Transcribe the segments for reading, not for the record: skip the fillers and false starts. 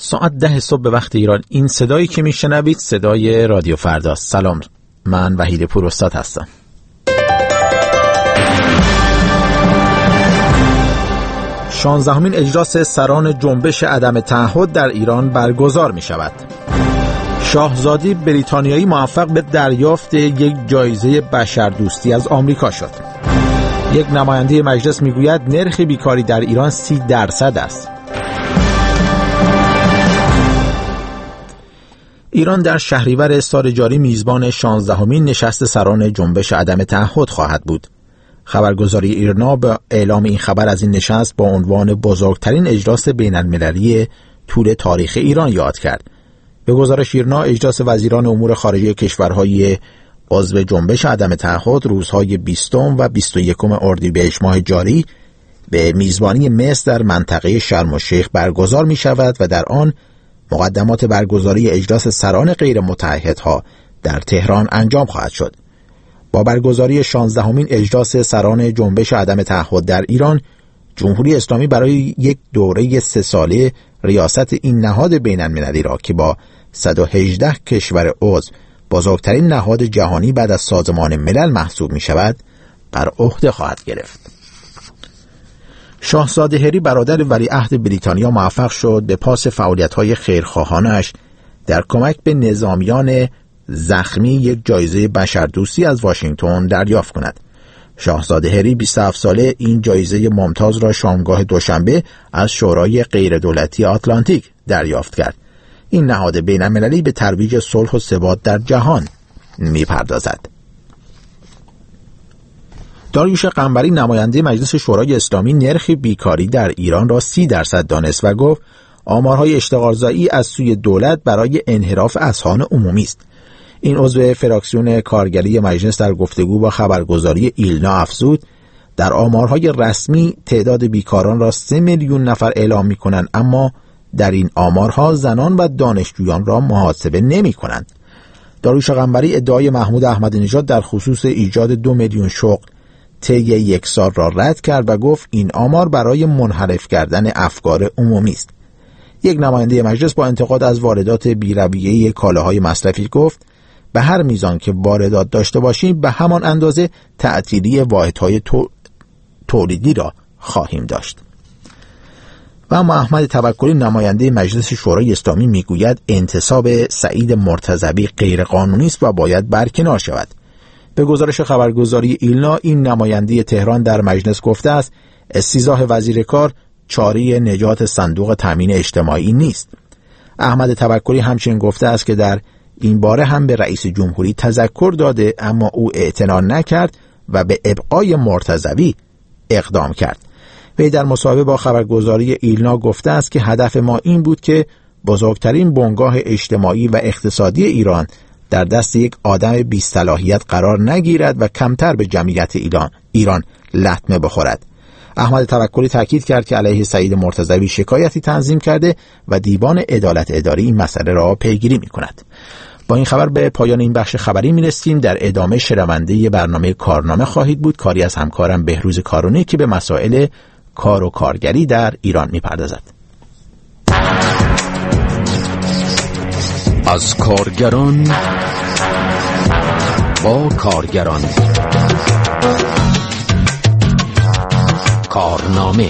ساعت 10 صبح به وقت ایران. این صدایی که میشنوید صدای رادیو فرداست. سلام، من وحید پوراستاد هستم. شانزدهمین اجلاس سران جنبش عدم تعهد در ایران برگزار می شود. شاهزاده بریتانیایی موفق به دریافت یک جایزه بشردوستی از آمریکا شد. یک نماینده مجلس می گوید نرخ بیکاری در ایران 30% است. ایران در شهریور سال جاری میزبان 16مین نشست سران جنبش عدم تعهد خواهد بود. خبرگزاری ایرنا به اعلام این خبر از این نشست با عنوان بزرگترین اجلاس بین‌المللی طول تاریخ ایران یاد کرد. به گزارش ایرنا، اجلاس وزیران امور خارجه کشورهای عضو جنبش عدم تعهد روزهای 20 و 21 اردیبهشت ماه جاری به میزبانی مصر در منطقه شرم الشیخ برگزار می شود و در آن مقدمات برگزاری اجلاس سران غیر متعهدها در تهران انجام خواهد شد. با برگزاری 16مین اجلاس سران جنبش عدم تعهد در ایران، جمهوری اسلامی برای یک دوره 3 ساله ریاست این نهاد بین‌المللی را که با 118 کشور عضو بزرگترین نهاد جهانی بعد از سازمان ملل محسوب می شود بر عهده خواهد گرفت. شاهزاده هری برادر ولیعهد بریتانیا موفق شد به پاس فعالیت‌های خیرخواهانش در کمک به نظامیان زخمی یک جایزه بشردوستی از واشنگتن دریافت کند. شاهزاده هری 27 ساله این جایزه ممتاز را شامگاه دوشنبه از شورای غیردولتی آتلانتیک دریافت کرد. این نهاد بین‌المللی به ترویج صلح و ثبات در جهان می‌پردازد. داریوش قنبری نماینده مجلس شورای اسلامی نرخ بیکاری در ایران را 30% دانست و گفت آمارهای اشتغالزایی از سوی دولت برای انحراف اذهان عمومی است. این عضو فراکسیون کارگری مجلس در گفتگو با خبرگزاری ایلنا افزود در آمارهای رسمی تعداد بیکاران را 3 میلیون نفر اعلام می‌کنند، اما در این آمارها زنان و دانشجویان را محاسبه نمی‌کنند. داریوش قنبری ادعای محمود احمدی نژاد در خصوص ایجاد 2 میلیون شغل طی 1 سال را رد کرد و گفت این آمار برای منحرف کردن افکار عمومی است. یک نماینده مجلس با انتقاد از واردات بی‌رویه کالاهای مصرفی گفت به هر میزان که واردات داشته باشیم به همان اندازه تعطیلی واحدهای تولیدی را خواهیم داشت. و اما احمد توکلی نماینده مجلس شورای اسلامی میگوید انتصاب سعید مرتضوی غیر قانونی است و باید برکنار شود. به گزارش خبرگزاری ایلنا، این نماینده تهران در مجلس گفته است استیضاح وزیر کار چاره نجات صندوق تامین اجتماعی نیست. احمد توکلی همچنین گفته است که در این باره هم به رئیس جمهوری تذکر داده، اما او اعتنا نکرد و به ابقای مرتضوی اقدام کرد. وی در مصاحبه با خبرگزاری ایلنا گفته است که هدف ما این بود که بزرگترین بنگاه اجتماعی و اقتصادی ایران در دست یک آدم بی صلاحیت قرار نگیرد و کمتر به جمعیت ایران لطمه بخورد. احمد توکلی تاکید کرد که علیه سعید مرتضوی شکایتی تنظیم کرده و دیوان عدالت اداری این مسئله را پیگیری می‌کند. با این خبر به پایان این بخش خبری می‌رسیم. در ادامه شنونده برنامه کارنامه خواهید بود، کاری از همکارم بهروز کارونی که به مسائل کار و کارگری در ایران می‌پردازد. از کارگران با کارگران، کارنامه.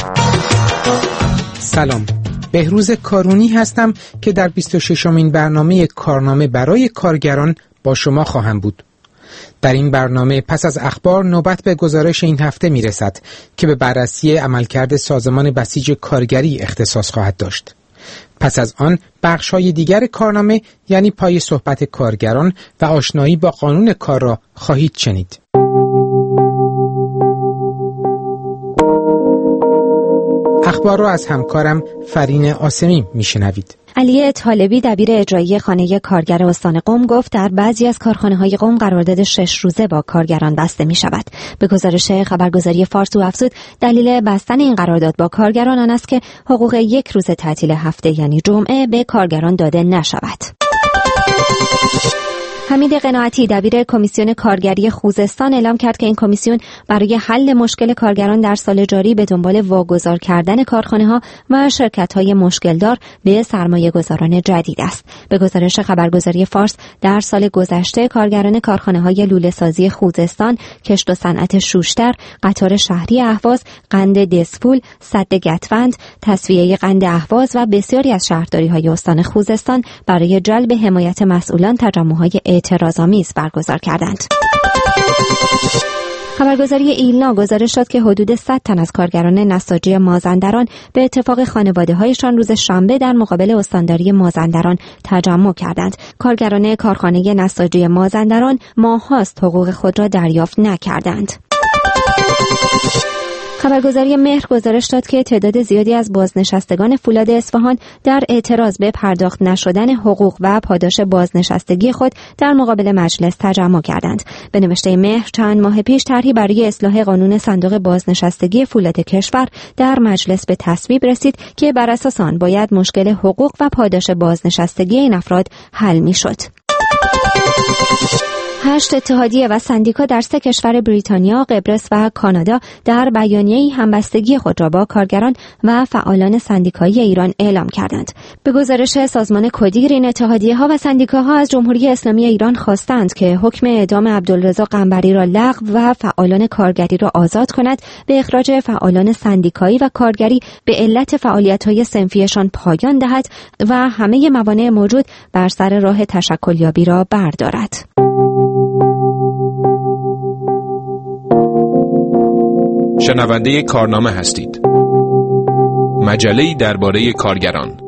سلام، بهروز کارونی هستم که در 26مین برنامه کارنامه برای کارگران با شما خواهم بود. در این برنامه پس از اخبار نوبت به گزارش این هفته میرسد که به بررسی عملکرد سازمان بسیج کارگری اختصاص خواهد داشت. پس از آن بخش‌های دیگر کارنامه یعنی پای صحبت کارگران و آشنایی با قانون کار را خواهید شنید. اخبار را از همکارم فرین آسمی میشنوید. علی طالبی دبیر اجرایی خانه کارگر استان قم گفت در بعضی از کارخانه‌های قم قرارداد 6 روزه با کارگران بسته می‌شود. به گزارش خبرگزاری فارس او افزود دلیل بستن این قرارداد با کارگران آن است که حقوق 1 روز تعطیل هفته یعنی جمعه به کارگران داده نشود. حمید قناعتی دبیر کمیسیون کارگری خوزستان اعلام کرد که این کمیسیون برای حل مشکل کارگران در سال جاری به دنبال واگذار کردن کارخانه‌ها و شرکت‌های مشکلدار به سرمایه‌گذاران جدید است. به گزارش خبرگزاری فارس در سال گذشته کارگران کارخانه‌های لوله‌سازی خوزستان، کشت و صنعت شوشتر، قطار شهری اهواز، قند دسفول، سد گتوند، تصفیه قند اهواز و بسیاری از شهرداری‌های استان خوزستان برای جلب حمایت مسئولان تجمع‌های اعتراض‌آمیز برگزار کردند. خبرگزاری ایلنا گزارش داد که حدود 100 تن از کارگران نساجی مازندران به اتفاق خانواده‌هایشان روز شنبه در مقابل استانداری مازندران تجمع کردند. کارگران کارخانه نساجی مازندران ماه‌هاست حقوق خود را دریافت نکردند. خبرگزاری مهر گزارش داد که تعداد زیادی از بازنشستگان فولاد اصفهان در اعتراض به پرداخت نشدن حقوق و پاداش بازنشستگی خود در مقابل مجلس تجمع کردند. به نوشته مهر چند ماه پیش طرحی برای اصلاح قانون صندوق بازنشستگی فولاد کشور در مجلس به تصویب رسید که بر اساس آن باید مشکل حقوق و پاداش بازنشستگی این افراد حل می‌شد. 8 اتحادیه و سندیکا در 3 کشور بریتانیا، قبرس و کانادا در بیانیه‌ای همبستگی خود را با کارگران و فعالان سندیکایی ایران اعلام کردند. به گزارش سازمان کدیر این اتحادیه‌ها و سندیکاها از جمهوری اسلامی ایران خواستند که حکم اعدام عبدالرضا قنبری را لغو و فعالان کارگری را آزاد کند، به اخراج فعالان سندیکایی و کارگری به علت فعالیت‌های صنفیشان پایان دهد و همه موانع موجود بر سر راه تشکلیابی را بردارد. شنونده کارنامه هستید. مجله‌ای درباره کارگران.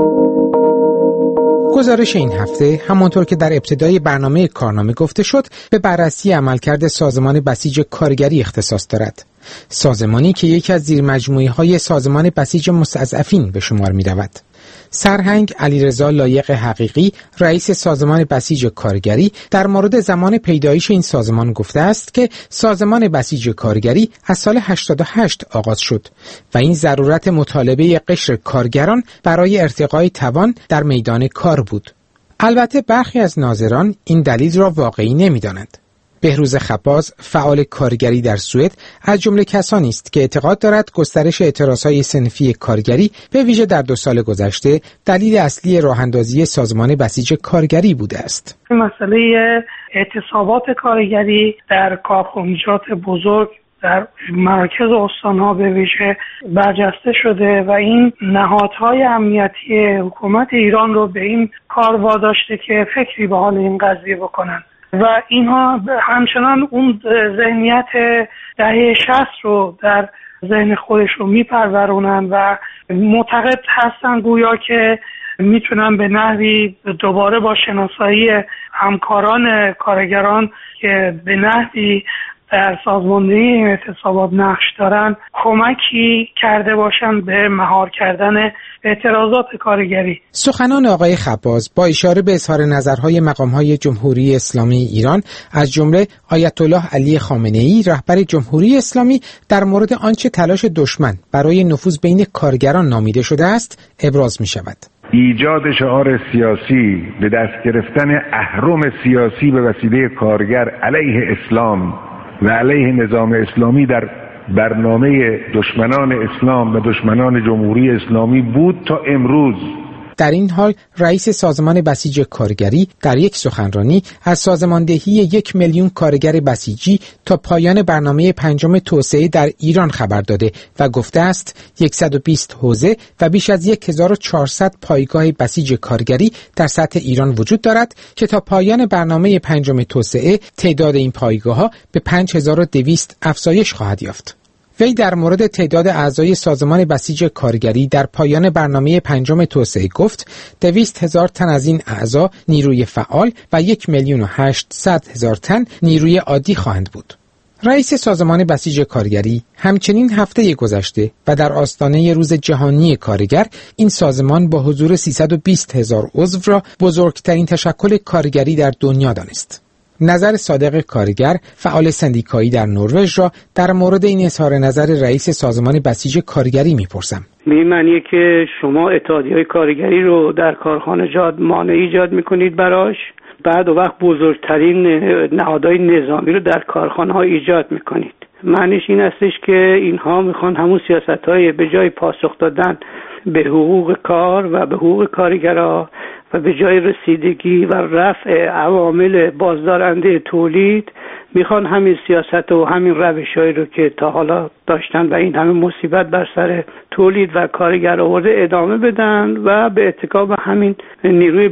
گزارش این هفته همانطور که در ابتدای برنامه کارنامه گفته شد به بررسی عملکرد سازمان بسیج کارگری اختصاص دارد. سازمانی که یکی از زیرمجموعه‌های سازمان بسیج مستضعفین به شمار می‌رود. سرهنگ علیرضا لایق حقیقی رئیس سازمان بسیج کارگری در مورد زمان پیدایش این سازمان گفته است که سازمان بسیج کارگری از سال 88 آغاز شد و این ضرورت مطالبه قشر کارگران برای ارتقای توان در میدان کار بود. البته برخی از ناظران این دلیل را واقعی نمی‌دانند. بهروز خباز فعال کارگری در سوئد از جمله کسانی است که اعتقاد دارد گسترش اعتراضهای صنفی کارگری به ویژه در 2 سال گذشته دلیل اصلی راه‌اندازی سازمان بسیج کارگری بوده است. مسئله اعتصابات کارگری در کارخانجات بزرگ در مراکز استان‌ها به ویژه برجسته شده و این نهادهای امنیتی حکومت ایران رو به این کار واداشته که فکری به حال این قضیه بکنن و اینها همچنان اون ذهنیت دهه 60 رو در ذهن خودشون میپرورونن و معتقد هستن گویا که میتونن به نحوی دوباره با شناسایی همکاران کارگران که به نحوی در سازماندهی اعتصابات نقش دارن کمکی کرده باشن به مهار کردن اعتراضات کارگری. سخنان آقای خباز با اشاره به اظهار نظرهای مقامهای جمهوری اسلامی ایران از جمله آیت الله علی خامنه‌ای رهبر جمهوری اسلامی در مورد آنچه تلاش دشمن برای نفوذ بین کارگران نامیده شده است ابراز می شود. ایجاد شعار سیاسی به دست گرفتن اهرم سیاسی به وسیله کارگر علیه اسلام و علیه نظام اسلامی در برنامه دشمنان اسلام و دشمنان جمهوری اسلامی بود تا امروز. در این حال رئیس سازمان بسیج کارگری در یک سخنرانی از سازماندهی 1 میلیون کارگر بسیجی تا پایان برنامه 5 توسعه در ایران خبر داده و گفته است 120 حوزه و بیش از 1400 پایگاه بسیج کارگری در سطح ایران وجود دارد که تا پایان برنامه 5 توسعه تعداد این پایگاه‌ها به 5200 افزایش خواهد یافت. وی در مورد تعداد اعضای سازمان بسیج کارگری در پایان برنامه 5 توسعه گفت 200,000 تن از این اعضا نیروی فعال و 1,800,000 تن نیروی عادی خواهند بود. رئیس سازمان بسیج کارگری همچنین هفته گذشته و در آستانه روز جهانی کارگر این سازمان با حضور 320,000 عضو را بزرگترین تشکل کارگری در دنیا دانست. نظر صادق کارگر فعال سندیکایی در نروژ را در مورد این اظهار نظر رئیس سازمان بسیج کارگری میپرسم. به این معنیه که شما اتحادیه‌های کارگری رو در کارخانجات مانع ایجاد میکنید براش بعد وقت بزرگترین نهادهای نظامی رو در کارخانه‌ها ایجاد میکنید. معنیش این استش که اینها میخوان همون سیاست‌های به جای پاسخ دادن به حقوق کار و به حقوق کارگرها و به جای رسیدگی و رفع عوامل بازدارنده تولید، میخوان همین سیاست و همین روش‌هایی رو که تا حالا داشتن و این همه مصیبت بر سر تولید و کارگر آورده ادامه بدن و به اتکا به همین نیروی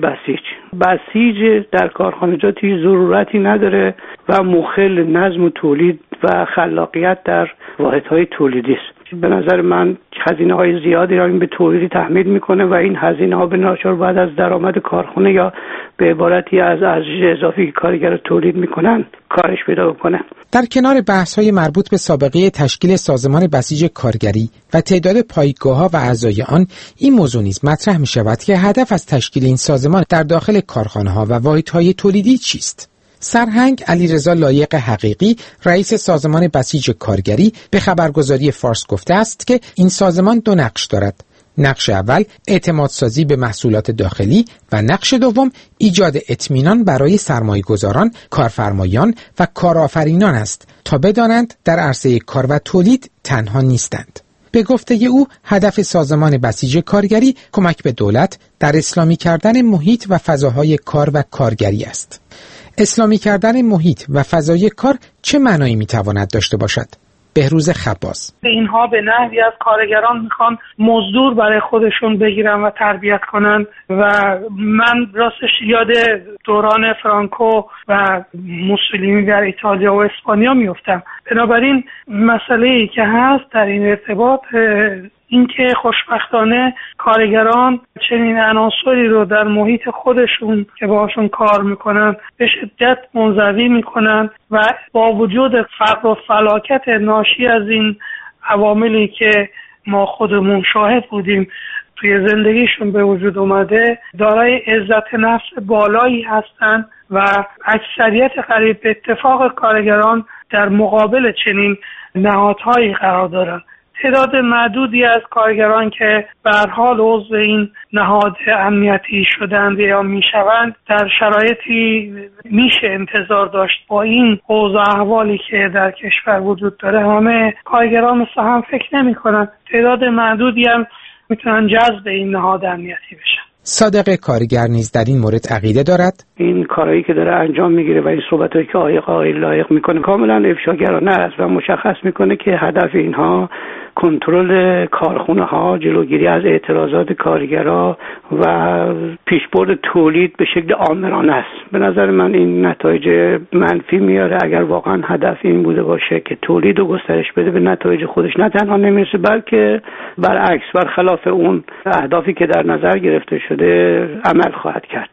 بسیج در کارخانجات هیچ ضرورتی نداره و مخل نظم و تولید و خلاقیت در واحدهای تولیدی است. به نظر من هزینه‌های زیادی را این به تولید تحمیل میکنه و این هزینه‌ها به ناچار بعد از درآمد کارخانه یا به عبارتی از ارزش اضافی که کارگر تولید میکنن کارش پیدا بکنه. در کنار بحث‌های مربوط به سابقه تشکیل سازمان بسیج کارگری و تعداد پایگاه‌ها و اعضای آن، این موضوع نیز مطرح می‌شود که هدف از تشکیل این سازمان در داخل کارخانه‌ها و واحدهای تولیدی چیست؟ سرهنگ علیرضا لایق حقیقی، رئیس سازمان بسیج کارگری، به خبرگزاری فارس گفته است که این سازمان دو نقش دارد. نقش اول اعتمادسازی به محصولات داخلی و نقش دوم ایجاد اطمینان برای سرمایه‌گذاران، کارفرمایان و کارآفرینان است تا بدانند در عرصه کار و تولید تنها نیستند. به گفته او هدف سازمان بسیج کارگری کمک به دولت در اسلامی کردن محیط و فضاهای کار و کارگری است. اسلامی کردن محیط و فضای کار چه معنایی میتواند داشته باشد؟ بهروز خباز: اینها به نحوی از کارگران میخوان مزدور برای خودشون بگیرن و تربیت کنن و من راستش یاد دوران فرانکو و موسولینی در ایتالیا و اسپانیا میفتم. بنابراین مسئله‌ای که هست در این ارتباط اینکه خوشبختانه کارگران چنین عناصری رو در محیط خودشون که باهاشون کار میکنن به شدت منزوی میکنن و با وجود فقر و فلاکت ناشی از این عواملی که ما خودمون شاهد بودیم توی زندگیشون به وجود اومده، دارای عزت نفس بالایی هستن و اکثریت قریب به اتفاق کارگران در مقابل چنین نهادهایی قرار دارن. تعداد معدودی از کارگران که به هر حال عضو این نهاد امنیتی شدند یا میشوند در شرایطی میشه انتظار داشت با این اوضاع احوالی که در کشور وجود داره همه کارگران مثل هم فکر نمی کنن. تعداد معدودی هم میتونن جذب این نهاد امنیتی بشن. صادق کارگر نیز در این مورد عقیده دارد. این کارهایی که داره انجام میگیره و این صحبتایی که آقای لایق میکنه کاملا افشاگرانه است و مشخص میکنه که هدف اینها کنترل کارخونه ها، جلوگیری از اعتراضات کارگرها و پیشبرد تولید به شکل آمرانه است. به نظر من این نتایج منفی میاره. اگر واقعا هدف این بوده باشه که تولید و گسترش بده به نتایج خودش نه تنها نمیرسه بلکه برعکس برخلاف اون اهدافی که در نظر گرفته شده عمل خواهد کرد.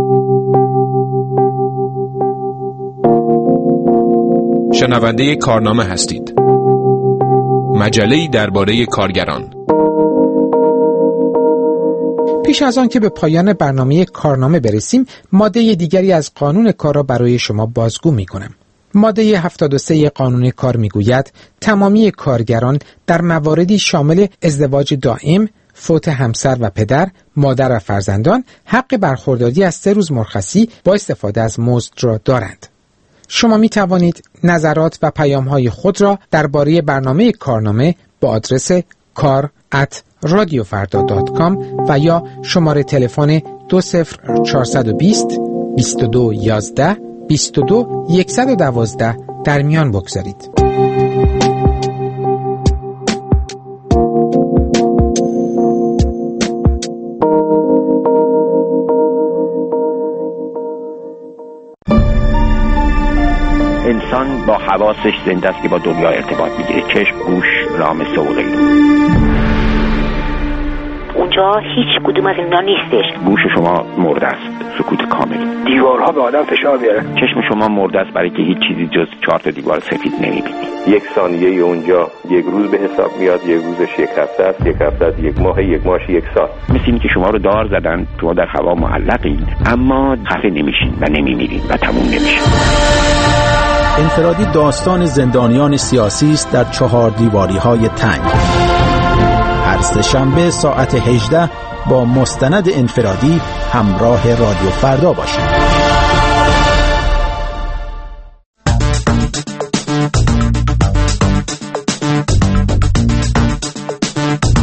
شنونده کارنامه هستید. مجله‌ای درباره کارگران. پیش از آن که به پایان برنامه کارنامه برسیم، ماده دیگری از قانون کار را برای شما بازگو می‌کنم. ماده 73 قانون کار می‌گوید تمامی کارگران در مواردی شامل ازدواج دائم، فوت همسر و پدر، مادر و فرزندان حق برخورداری از 3 روز مرخصی با استفاده از مزد را دارند. شما می توانید نظرات و پیام‌های خود را درباره برنامه کارنامه با آدرس kar@radiofarda.com و یا شماره تلفن 20420 22 11 22 112 در میان بگذارید. انسان با حواسش زنده است که با دنیا ارتباط میگیره. چشم، گوش، لامسه و غیره. اونجا هیچ کدوم از اینا نیستش. گوش شما مرده است، سکوت کامل. دیوارها به آدم فشار میاره. چشم شما مرده است برای که هیچ چیزی جز 4 دیوار سفید نمیبینی. 1 ثانیه اونجا 1 روز به حساب میاد، 1 روزش 1 هفته است، 1 هفته است 1 ماه، 1 ماهش 1 سال. مثل اینی که شما رو دار زدن، شما در هوا معلقین اما خفه نمیشین و نمیمیرین و تموم نمیشین. انفرادی داستان زندانیان سیاسی است در 4 دیواری‌های تنگ. هر سه‌شنبه ساعت 18 با مستند انفرادی همراه رادیو فردا باشید.